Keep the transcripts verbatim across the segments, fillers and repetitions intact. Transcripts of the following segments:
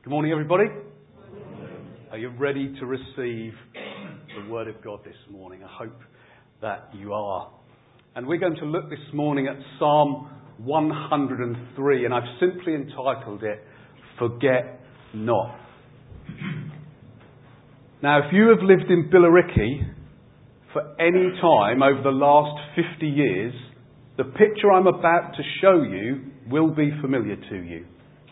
Good morning, everybody. Are you ready to receive the Word of God this morning? I hope that you are. And we're going to look this morning at Psalm one hundred three, and I've simply entitled it, Forget Not. Now, if you have lived in Billericay for any time over the last fifty years, the picture I'm about to show you will be familiar to you.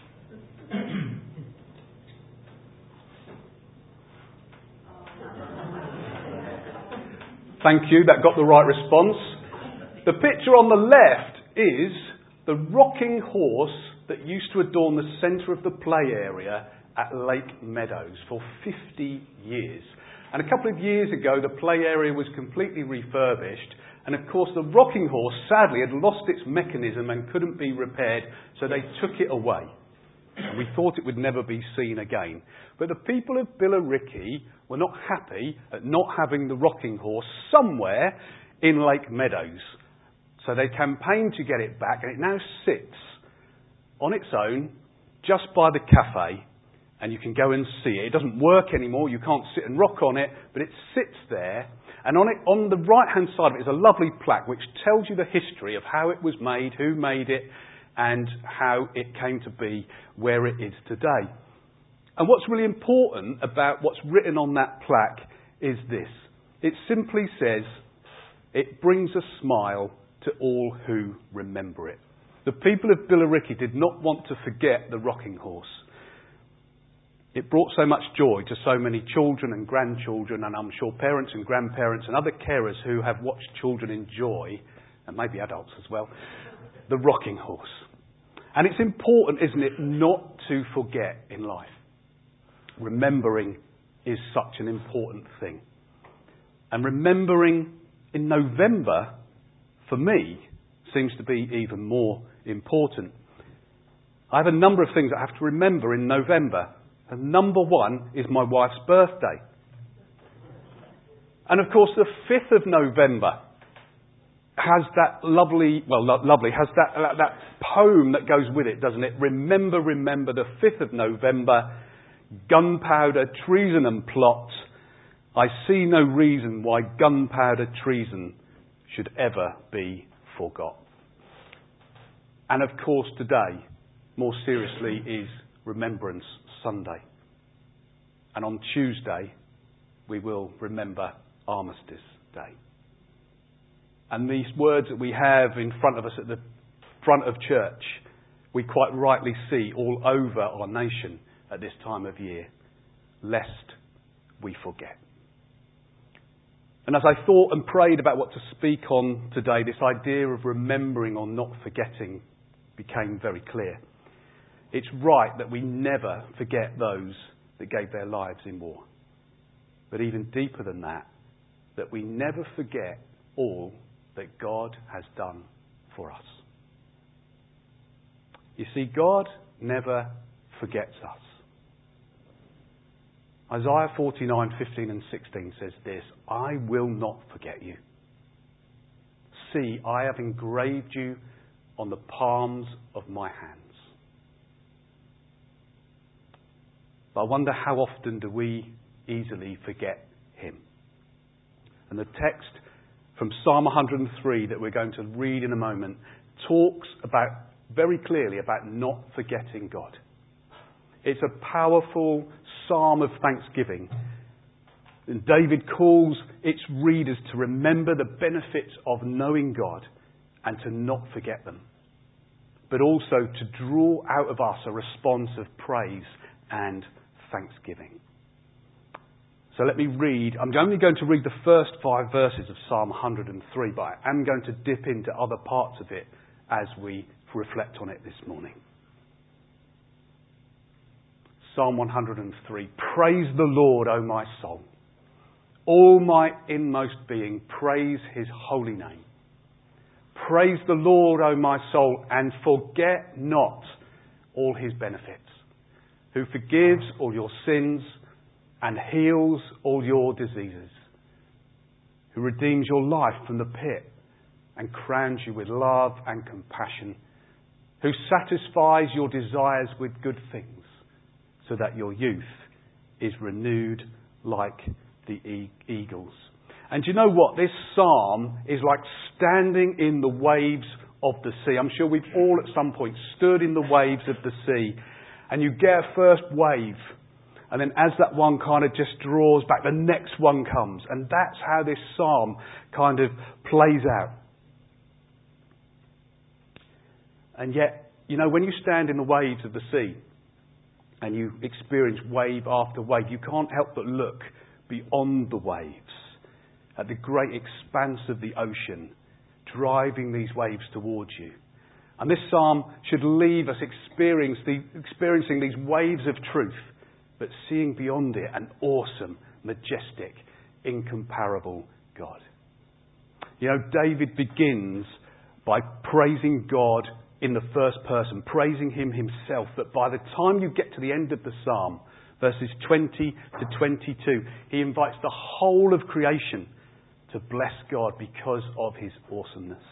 Thank you, that got the right response. The picture on the left is the rocking horse that used to adorn the centre of the play area at Lake Meadows for fifty years. And a couple of years ago, the play area was completely refurbished. And of course, the rocking horse, sadly, had lost its mechanism and couldn't be repaired, so they took it away. And we thought it would never be seen again. But the people of Billericay were not happy at not having the rocking horse somewhere in Lake Meadows. So they campaigned to get it back, and it now sits on its own just by the cafe, and you can go and see it. It doesn't work anymore, you can't sit and rock on it, but it sits there. And on it, on the right-hand side of it is a lovely plaque which tells you the history of how it was made, who made it, and how it came to be where it is today. And what's really important about what's written on that plaque is this. It simply says, it brings a smile to all who remember it. The people of Billericay did not want to forget the rocking horse. It brought so much joy to so many children and grandchildren, and I'm sure parents and grandparents and other carers who have watched children enjoy, and maybe adults as well, the rocking horse. And it's important, isn't it, not to forget in life. Remembering is such an important thing. And remembering in November, for me, seems to be even more important. I have a number of things I have to remember in November. And number one is my wife's birthday. And of course, the fifth of November has that lovely, well, lo- lovely, has that, that that poem that goes with it, doesn't it? Remember, remember the fifth of November, gunpowder, treason and plot. I see no reason why gunpowder treason should ever be forgot. And of course today, more seriously, is Remembrance Sunday. And on Tuesday, we will remember Armistice Day. And these words that we have in front of us at the front of church, we quite rightly see all over our nation at this time of year, lest we forget. And as I thought and prayed about what to speak on today, this idea of remembering or not forgetting became very clear. It's right that we never forget those that gave their lives in war. But even deeper than that, that we never forget all that God has done for us. You see, God never forgets us. Isaiah forty-nine, fifteen and sixteen says this, I will not forget you. See, I have engraved you on the palms of my hands. But I wonder how often do we easily forget him? And the text from Psalm one hundred three that we're going to read in a moment talks about very clearly about not forgetting God. It's a powerful psalm of thanksgiving. And David calls its readers to remember the benefits of knowing God and to not forget them. But also to draw out of us a response of praise and thanksgiving. So let me read. I'm only going to read the first five verses of Psalm one hundred three, but I am going to dip into other parts of it as we reflect on it this morning. Psalm one hundred three. Praise the Lord, O my soul. All my inmost being, praise his holy name. Praise the Lord, O my soul, and forget not all his benefits, who forgives all your sins and heals all your diseases, who redeems your life from the pit and crowns you with love and compassion, who satisfies your desires with good things, so so that your youth is renewed like the e- eagles. And do you know what? This psalm is like standing in the waves of the sea. I'm sure we've all at some point stood in the waves of the sea, and you get a first wave, and then as that one kind of just draws back, the next one comes. And that's how this psalm kind of plays out. And yet, you know, when you stand in the waves of the sea and you experience wave after wave, you can't help but look beyond the waves at the great expanse of the ocean driving these waves towards you. And this psalm should leave us experience the, experiencing these waves of truth, but seeing beyond it an awesome, majestic, incomparable God. You know, David begins by praising God in the first person, praising him himself. But by the time you get to the end of the psalm, verses twenty to twenty-two, he invites the whole of creation to bless God because of his awesomeness.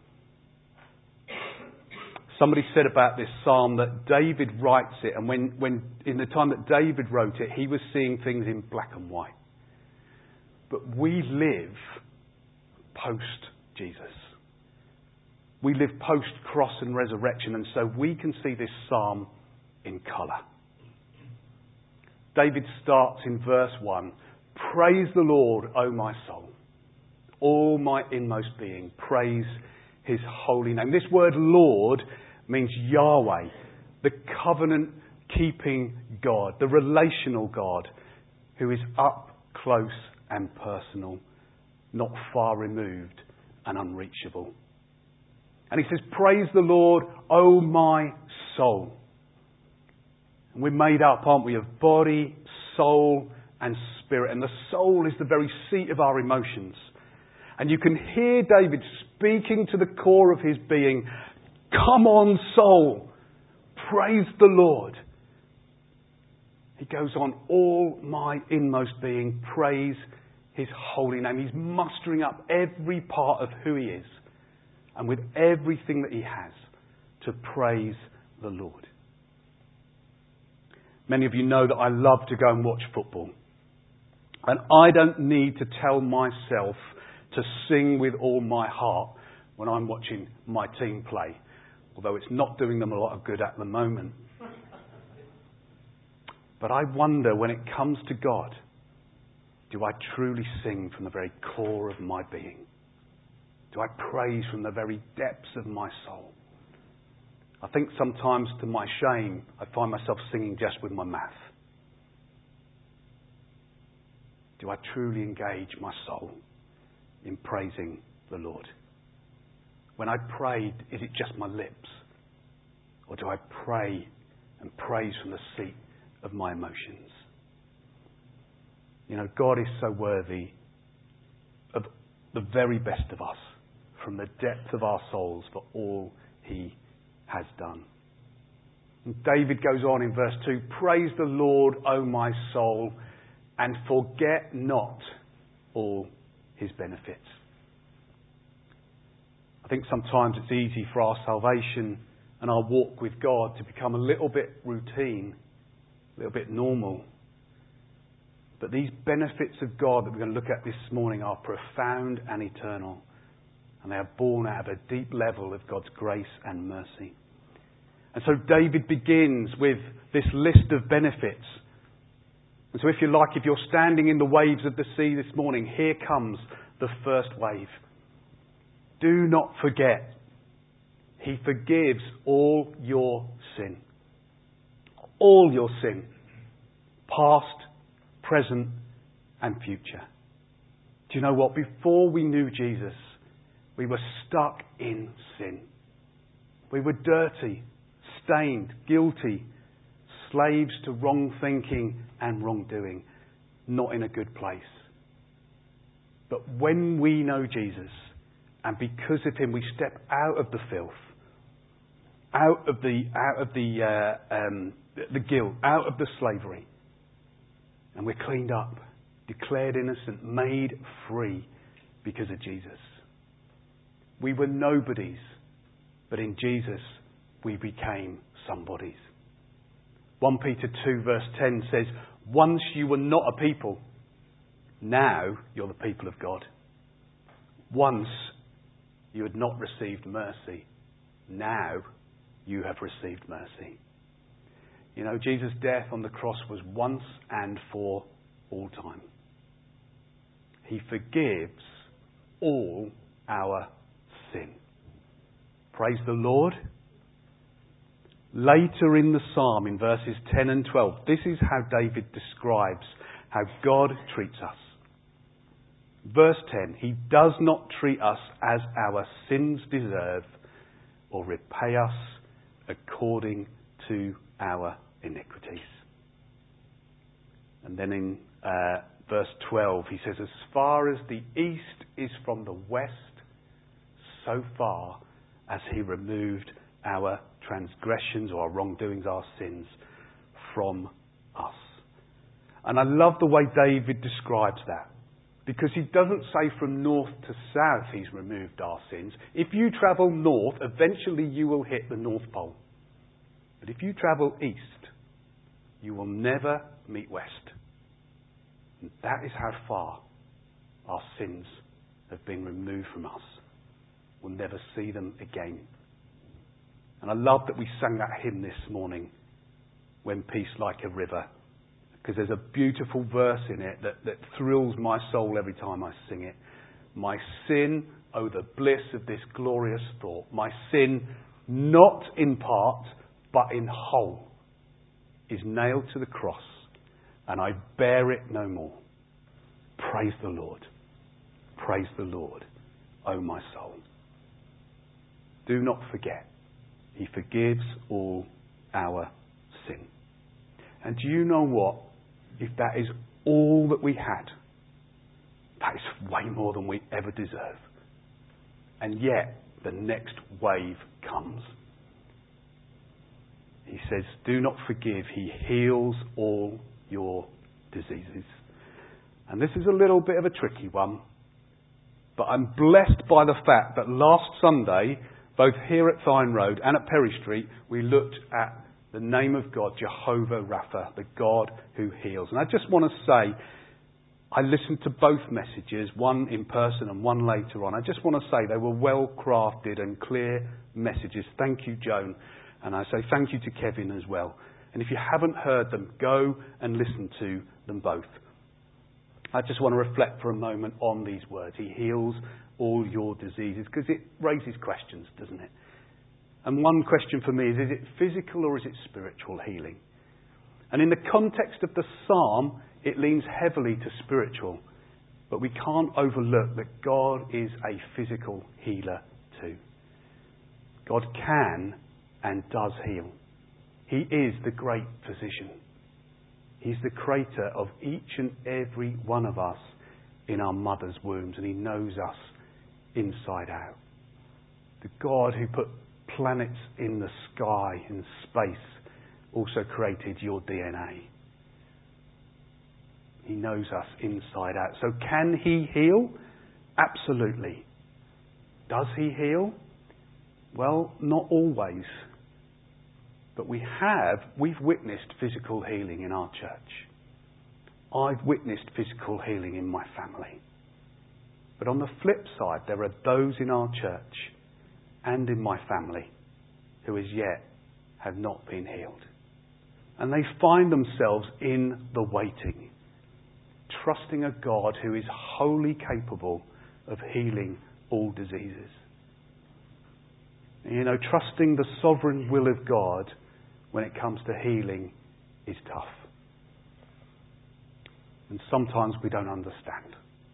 Somebody said about this psalm that David writes it, and when, when in the time that David wrote it, he was seeing things in black and white. But we live post-Jesus. We live post-cross and resurrection, and so we can see this psalm in colour. David starts in verse one, "Praise the Lord, O my soul. All my inmost being, praise his holy name." This word Lord means Yahweh, the covenant-keeping God, the relational God, who is up close and personal, not far removed and unreachable. And he says, "Praise the Lord, O my soul." And we're made up, aren't we, of body, soul and spirit. And the soul is the very seat of our emotions. And you can hear David speaking to the core of his being, "Come on, soul, praise the Lord." He goes on, "All my inmost being, praise his holy name." He's mustering up every part of who he is, and with everything that he has, to praise the Lord. Many of you know that I love to go and watch football. And I don't need to tell myself to sing with all my heart when I'm watching my team play, although it's not doing them a lot of good at the moment. But I wonder, when it comes to God, do I truly sing from the very core of my being? Do I praise from the very depths of my soul? I think sometimes, to my shame, I find myself singing just with my mouth. Do I truly engage my soul in praising the Lord? When I pray, is it just my lips? Or do I pray and praise from the seat of my emotions? You know, God is so worthy of the very best of us, from the depth of our souls, for all he has done. And David goes on in verse two, "Praise the Lord, O my soul, and forget not all his benefits." I think sometimes it's easy for our salvation and our walk with God to become a little bit routine, a little bit normal. But these benefits of God that we're going to look at this morning are profound and eternal. And they are born out of a deep level of God's grace and mercy. And so David begins with this list of benefits. And so if you like, if you're standing in the waves of the sea this morning, here comes the first wave. Do not forget, he forgives all your sin. All your sin. Past, present and future. Do you know what? Before we knew Jesus, we were stuck in sin. We were dirty, stained, guilty, slaves to wrong thinking and wrongdoing, not in a good place. But when we know Jesus, and because of him we step out of the filth, out of the out of the uh, um, the guilt, out of the slavery, and we're cleaned up, declared innocent, made free because of Jesus. We were nobodies, but in Jesus we became somebodies. First Peter two verse ten says, once you were not a people, now you're the people of God. Once you had not received mercy, now you have received mercy. You know, Jesus' death on the cross was once and for all time. He forgives all our sin. Praise the Lord. Later in the psalm, in verses ten and twelve, this is how David describes how God treats us. Verse ten, he does not treat us as our sins deserve or repay us according to our iniquities. And then in uh, verse twelve, he says, as far as the east is from the west, so far as he removed our transgressions or our wrongdoings, our sins from us. And I love the way David describes that, because he doesn't say from north to south he's removed our sins. If you travel north, eventually you will hit the North Pole. But if you travel east, you will never meet west. And that is how far our sins have been removed from us. We'll never see them again. And I love that we sang that hymn this morning, When Peace Like a River, because there's a beautiful verse in it that, that thrills my soul every time I sing it. My sin, oh the bliss of this glorious thought. My sin, not in part, but in whole, is nailed to the cross, and I bear it no more. Praise the Lord. Praise the Lord, oh my soul. Do not forget, he forgives all our sin. And do you know what? If that is all that we had, that is way more than we ever deserve. And yet, the next wave comes. He says, do not forgive. He heals all your diseases. And this is a little bit of a tricky one. But I'm blessed by the fact that last Sunday, both here at Thine Road and at Perry Street, we looked at the name of God, Jehovah Rapha, the God who heals. And I just want to say, I listened to both messages, one in person and one later on. I just want to say they were well crafted and clear messages. Thank you, Joan. And I say thank you to Kevin as well. And if you haven't heard them, go and listen to them both. I just want to reflect for a moment on these words. He heals all your diseases, because it raises questions, doesn't it? And one question for me is, is it physical or is it spiritual healing? And in the context of the psalm, it leans heavily to spiritual. But we can't overlook that God is a physical healer too. God can and does heal. He is the great physician. He's the creator of each and every one of us in our mother's wombs, and he knows us inside out. The God who put planets in the sky and space also created your D N A. He knows us inside out. So can he heal? Absolutely. Does he heal? Well, not always. But we have, we've witnessed physical healing in our church. I've witnessed physical healing in my family. But on the flip side, there are those in our church and in my family who as yet have not been healed. And they find themselves in the waiting, trusting a God who is wholly capable of healing all diseases. You know, trusting the sovereign will of God when it comes to healing is tough. And sometimes we don't understand.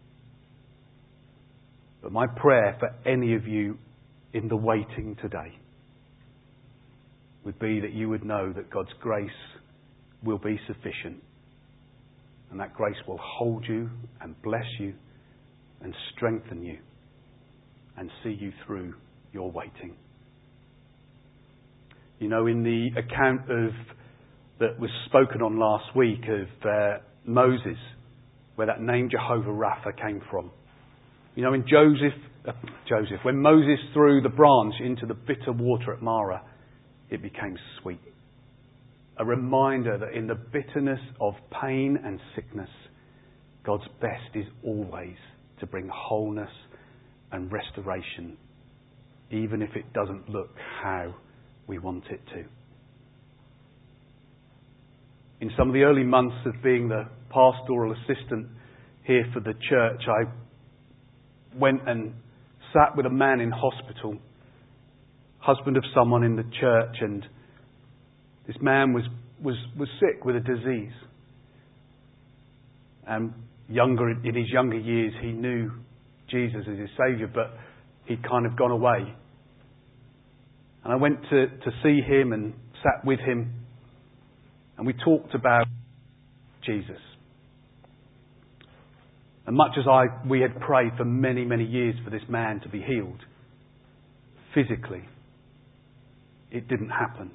But my prayer for any of you in the waiting today would be that you would know that God's grace will be sufficient. And that grace will hold you and bless you and strengthen you and see you through your waiting. You know, in the account of that was spoken on last week of uh, Moses, where that name Jehovah Rapha came from. You know, in Joseph, uh, Joseph, when Moses threw the branch into the bitter water at Marah, it became sweet. a reminder that in the bitterness of pain and sickness, God's best is always to bring wholeness and restoration, even if it doesn't look how we want it to. In some of the early months of being the pastoral assistant here for the church, I went and sat with a man in hospital, husband of someone in the church, and this man was, was, was sick with a disease. And younger in his younger years, he knew Jesus as his Saviour, but he'd kind of gone away. And I went to, to see him and sat with him, and we talked about Jesus. And much as I we had prayed for many, many years for this man to be healed, physically, it didn't happen.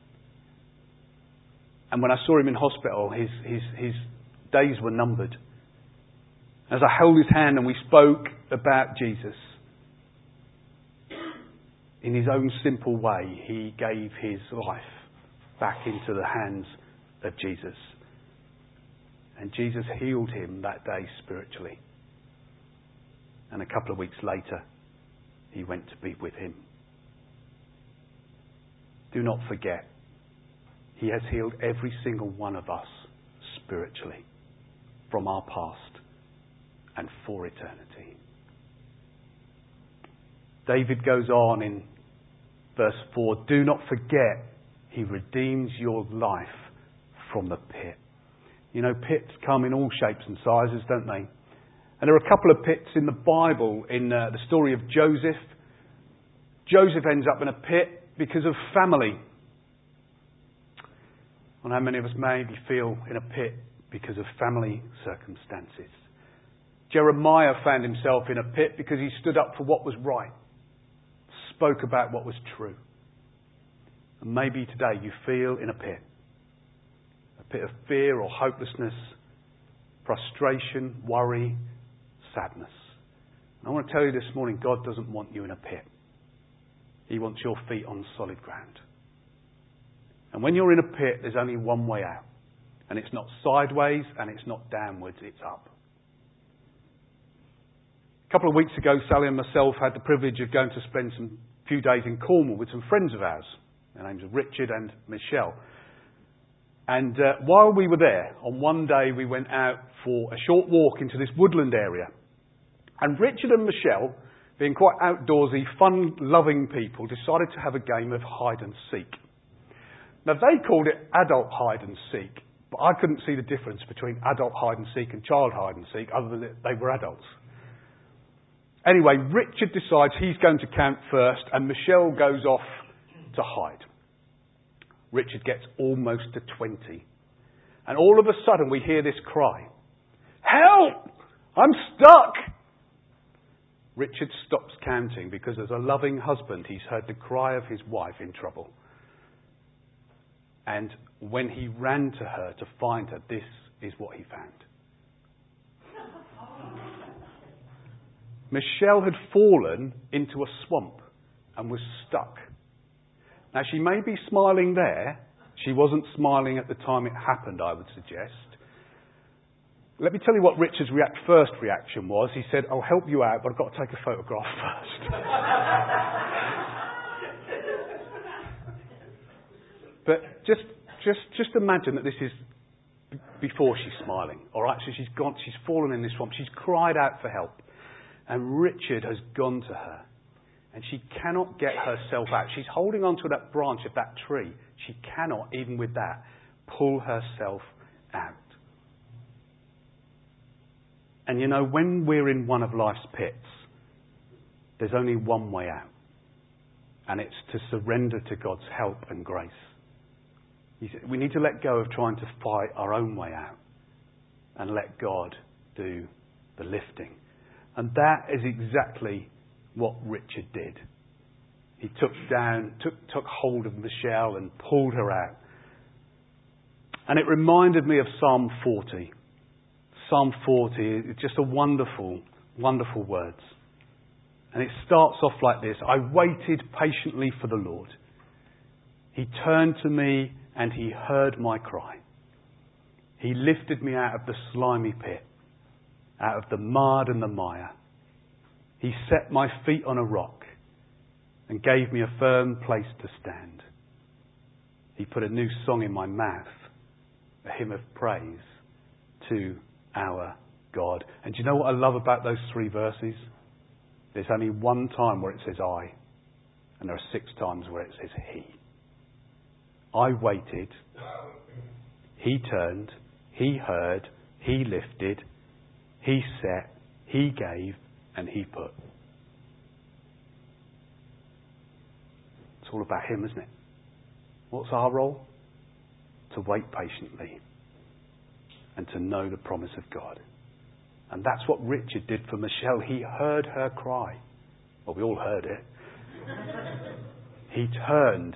And when I saw him in hospital, his, his, his days were numbered. As I held his hand and we spoke about Jesus, in his own simple way, he gave his life back into the hands of Jesus. And Jesus healed him that day spiritually. And a couple of weeks later, he went to be with him. Do not forget, he has healed every single one of us spiritually from our past and for eternity. David goes on in verse four, do not forget, he redeems your life from the pit. You know, pits come in all shapes and sizes, don't they? And there are a couple of pits in the Bible. In uh, the story of Joseph, Joseph ends up in a pit because of family. And how many of us maybe feel in a pit because of family circumstances? Jeremiah found himself in a pit because he stood up for what was right, spoke about what was true. And maybe today you feel in a pit. A pit of fear or hopelessness, frustration, worry, sadness. And I want to tell you this morning, God doesn't want you in a pit. He wants your feet on solid ground. And when you're in a pit, there's only one way out. And it's not sideways and it's not downwards, it's up. A couple of weeks ago, Sally and myself had the privilege of going to spend some few days in Cornwall with some friends of ours. Their names are Richard and Michelle. And uh, while we were there, on one day we went out for a short walk into this woodland area. And Richard and Michelle, being quite outdoorsy, fun-loving people, decided to have a game of hide and seek. Now, they called it adult hide and seek, but I couldn't see the difference between adult hide and seek and child hide and seek, other than that they were adults. Anyway, Richard decides he's going to count first, and Michelle goes off to hide. Richard gets almost to twenty. And all of a sudden we hear this cry. Help! I'm stuck! Richard stops counting because as a loving husband he's heard the cry of his wife in trouble. And when he ran to her to find her, this is what he found. Michelle had fallen into a swamp and was stuck. Now, she may be smiling there. She wasn't smiling at the time it happened, I would suggest. Let me tell you what Richard's react, first reaction was. He said, I'll help you out, but I've got to take a photograph first. But just, just, just imagine that this is before she's smiling. All right, so she's gone, she's fallen in this swamp. She's cried out for help. And Richard has gone to her. And she cannot get herself out. She's holding onto that branch of that tree. She cannot, even with that, pull herself out. And you know, when we're in one of life's pits, there's only one way out. And it's to surrender to God's help and grace. We need to let go of trying to fight our own way out and let God do the lifting. And that is exactly what Richard did. He took down, took, took hold of Michelle and pulled her out. And it reminded me of Psalm forty. Psalm forty is just a wonderful, wonderful words. And it starts off like this. I waited patiently for the Lord. He turned to me and he heard my cry. He lifted me out of the slimy pit, out of the mud and the mire. He set my feet on a rock and gave me a firm place to stand. He put a new song in my mouth, a hymn of praise to our God. And do you know what I love about those three verses? There's only one time where it says I, and there are six times where it says he. I waited, he turned, he heard, he lifted, he set, he gave, and he put. It's all about him, isn't it? What's our role? To wait patiently and to know the promise of God. And that's what Richard did for Michelle. He heard her cry. Well, we all heard it. He turned.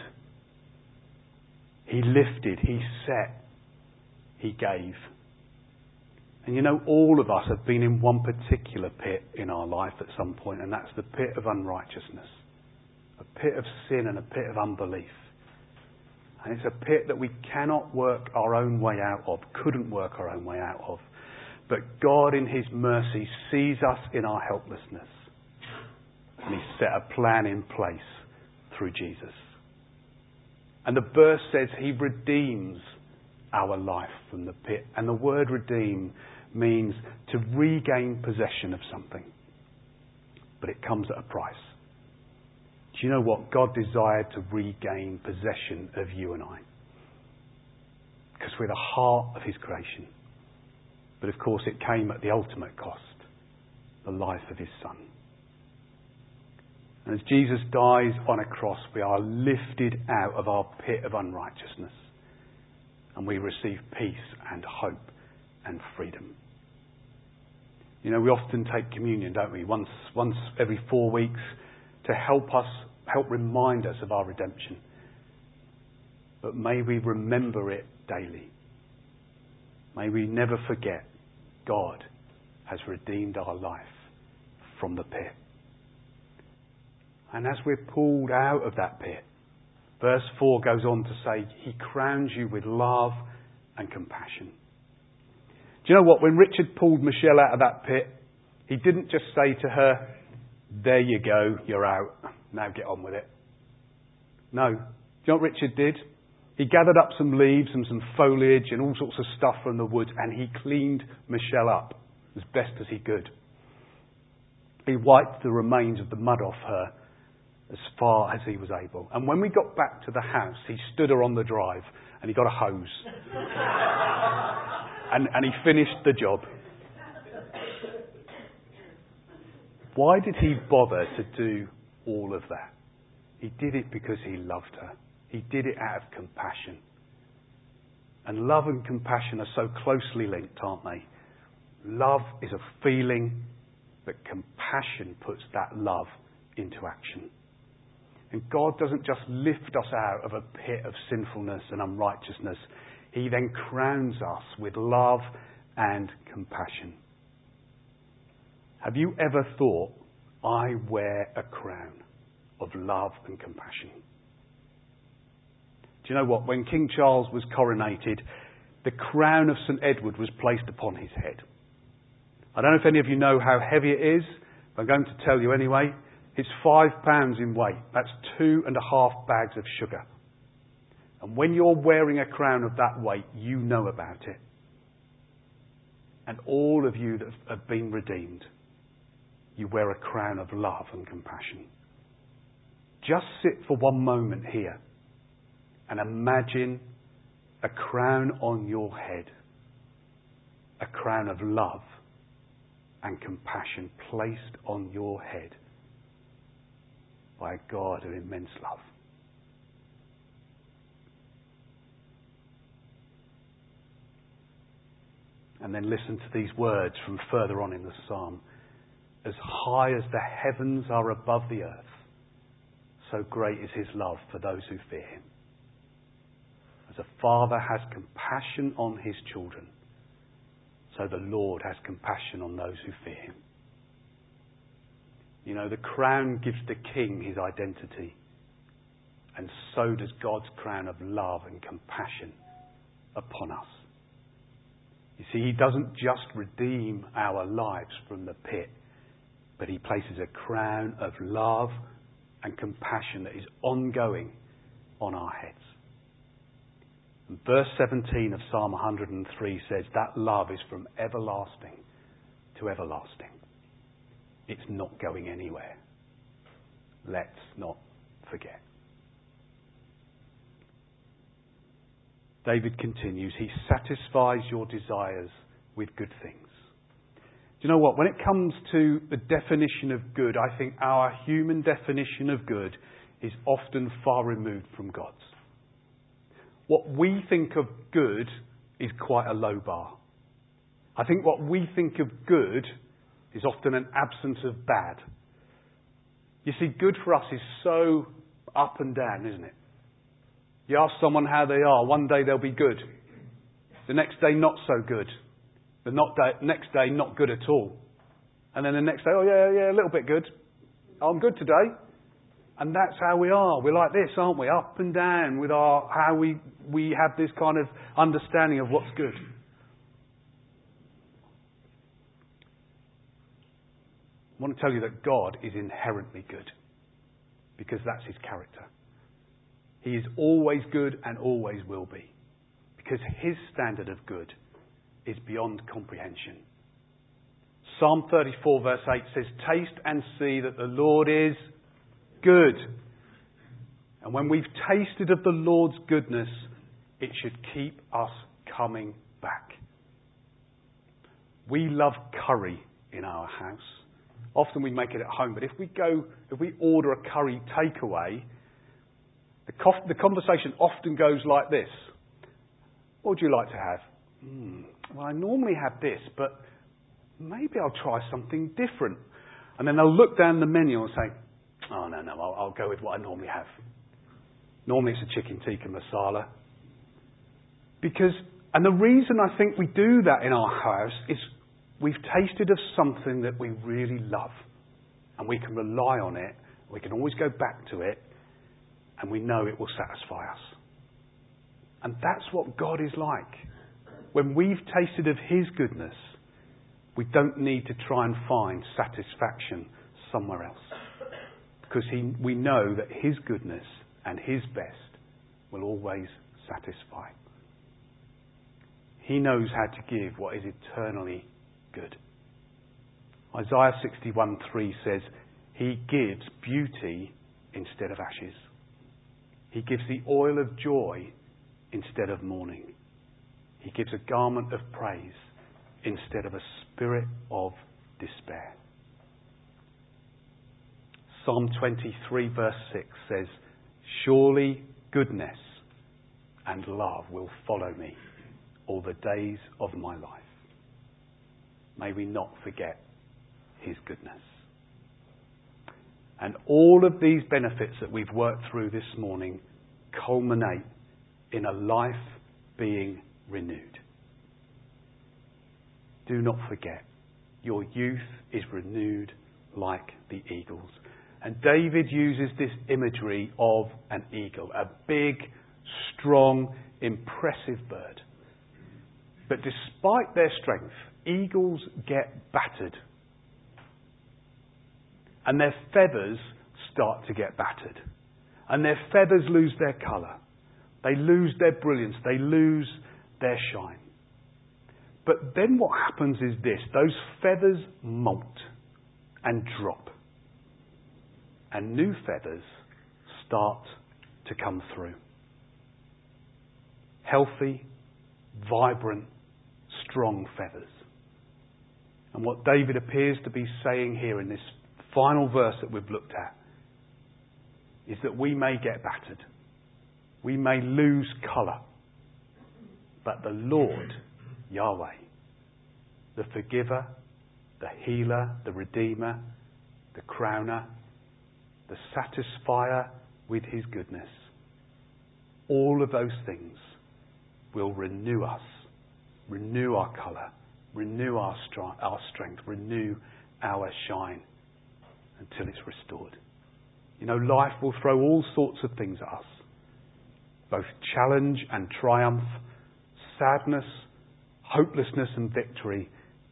He lifted. He set. He gave. And you know, all of us have been in one particular pit in our life at some point, and that's the pit of unrighteousness. A pit of sin and a pit of unbelief. And it's a pit that we cannot work our own way out of, couldn't work our own way out of. But God in his mercy sees us in our helplessness. And he set a plan in place through Jesus. And the verse says he redeems our life from the pit. And the word redeem means to regain possession of something. But it comes at a price. Do you know what? God desired to regain possession of you and I. Because we're the heart of his creation. But of course it came at the ultimate cost. The life of his Son. And as Jesus dies on a cross, we are lifted out of our pit of unrighteousness. And we receive peace and hope and freedom. You know, we often take communion, don't we? Once, once every four weeks to help us, help remind us of our redemption. But may we remember it daily. May we never forget God has redeemed our life from the pit. And as we're pulled out of that pit, verse four goes on to say, he crowns you with love and compassion. Do you know what? When Richard pulled Michelle out of that pit, he didn't just say to her, there you go, you're out. Now get on with it. No. Do you know what Richard did? He gathered up some leaves and some foliage and all sorts of stuff from the woods, and he cleaned Michelle up as best as he could. He wiped the remains of the mud off her as far as he was able. And when we got back to the house, he stood her on the drive and he got a hose. and, and he finished the job. Why did he bother to do all of that? He did it because he loved her. He did it out of compassion. And love and compassion are so closely linked, aren't they? Love is a feeling, but compassion puts that love into action. And God doesn't just lift us out of a pit of sinfulness and unrighteousness. He then crowns us with love and compassion. Have you ever thought, I wear a crown of love and compassion? Do you know what? When King Charles was coronated, the crown of St Edward was placed upon his head. I don't know if any of you know how heavy it is, but I'm going to tell you anyway. It's five pounds in weight. That's two and a half bags of sugar. And when you're wearing a crown of that weight, you know about it. And all of you that have been redeemed, you wear a crown of love and compassion. Just sit for one moment here and imagine a crown on your head. A crown of love and compassion placed on your head by a God of immense love. And then listen to these words from further on in the psalm. As high as the heavens are above the earth, so great is his love for those who fear him. As a father has compassion on his children, so the Lord has compassion on those who fear him. You know, the crown gives the king his identity. and so does God's crown of love and compassion upon us. You see, he doesn't just redeem our lives from the pit, but he places a crown of love and compassion that is ongoing on our heads. And verse seventeen of Psalm one hundred three says that love is from everlasting to everlasting. It's not going anywhere. Let's not forget. David continues, he satisfies your desires with good things. Do you know what? When it comes to the definition of good, I think our human definition of good is often far removed from God's. What we think of good is quite a low bar. I think what we think of good is often an absence of bad. You see, good for us is so up and down, isn't it? You ask someone how they are, one day they'll be good. The next day, not so good. The not day, next day, not good at all. And then the next day, oh yeah, yeah, a little bit good. Oh, I'm good today. And that's how we are. We're like this, aren't we? Up and down with our how we we have this kind of understanding of what's good. I want to tell you that God is inherently good, because that's his character. He is always good and always will be, because his standard of good is beyond comprehension. Psalm thirty-four verse eight says, taste and see that the Lord is good. And when we've tasted of the Lord's goodness, it should keep us coming back. We love curry in our house. Often we make it at home, but if we go, if we order a curry takeaway, the, co- the conversation often goes like this. What would you like to have? Hmm, well, I normally have this, but maybe I'll try something different. And then they'll look down the menu and say, oh, no, no, I'll, I'll go with what I normally have. Normally it's a chicken tikka masala. Because, and the reason I think we do that in our house is we've tasted of something that we really love. And we can rely on it. We can always go back to it. And we know it will satisfy us. And that's what God is like. When we've tasted of his goodness, we don't need to try and find satisfaction somewhere else. Because he, we know that his goodness and his best will always satisfy. He knows how to give what is eternally good. Isaiah sixty-one three says, he gives beauty instead of ashes. He gives the oil of joy instead of mourning. He gives a garment of praise instead of a spirit of despair. Psalm twenty-three verse six says, surely goodness and love will follow me all the days of my life. May we not forget his goodness. And all of these benefits that we've worked through this morning culminate in a life being renewed. Do not forget, your youth is renewed like the eagles. And David uses this imagery of an eagle, a big, strong, impressive bird. But despite their strength, eagles get battered. And their feathers start to get battered. And their feathers lose their colour. They lose their brilliance. They lose their shine. But then what happens is this. Those feathers molt and drop. And new feathers start to come through. Healthy, vibrant, strong feathers. And what David appears to be saying here in this final verse that we've looked at is that we may get battered. We may lose colour. But the Lord, Yahweh, the forgiver, the healer, the redeemer, the crowner, the satisfier with his goodness, all of those things will renew us, renew our colour, renew our, our strength, renew our shine until it's restored. You know, life will throw all sorts of things at us. Both challenge and triumph, sadness, hopelessness and victory.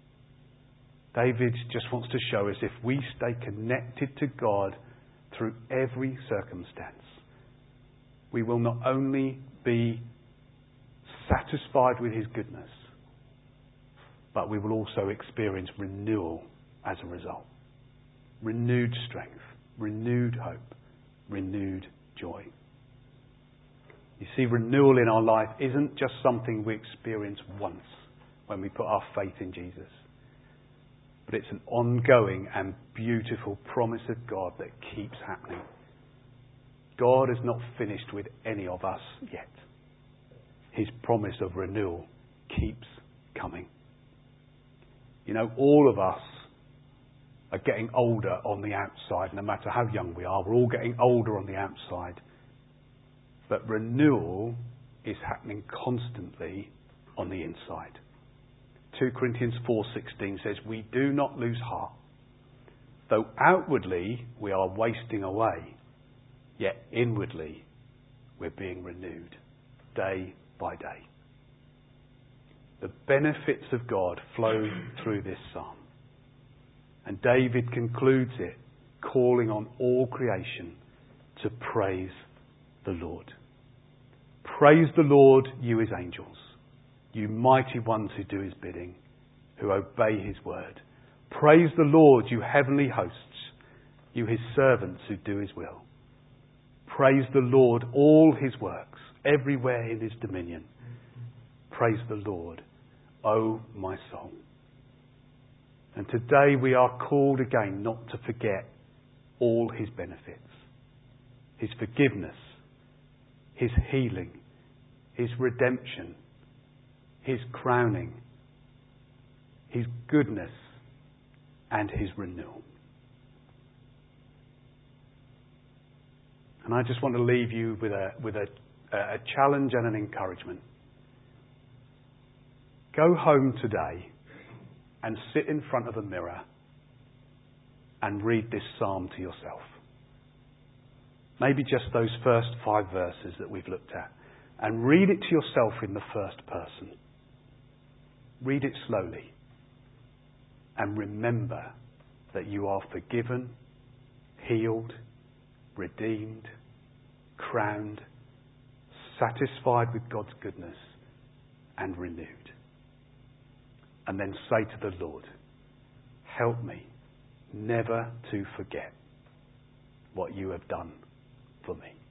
David just wants to show us if we stay connected to God through every circumstance, we will not only be satisfied with his goodness, but we will also experience renewal as a result. Renewed strength, renewed hope, renewed joy. You see, renewal in our life isn't just something we experience once when we put our faith in Jesus. But it's an ongoing and beautiful promise of God that keeps happening. God is not finished with any of us yet. His promise of renewal keeps coming. You know, all of us are getting older on the outside, no matter how young we are. We're all getting older on the outside. But renewal is happening constantly on the inside. Second Corinthians four sixteen says, "We do not lose heart. Though outwardly we are wasting away, yet inwardly we're being renewed day by day." The benefits of God flow through this psalm. And David concludes it, calling on all creation to praise the Lord. Praise the Lord, you his angels, you mighty ones who do his bidding, who obey his word. Praise the Lord, you heavenly hosts, you his servants who do his will. Praise the Lord, all his works, everywhere in his dominion. Praise the Lord, O my soul. And today we are called again not to forget all his benefits. His forgiveness, his healing, his redemption, his crowning, his goodness, and his renewal. And I just want to leave you with a with a, a challenge and an encouragement. Go home today and sit in front of a mirror and read this psalm to yourself. Maybe just those first five verses that we've looked at. And read it to yourself in the first person. Read it slowly. And remember that you are forgiven, healed, redeemed, crowned, satisfied with God's goodness, and renewed. And then say to the Lord, help me never to forget what you have done for me.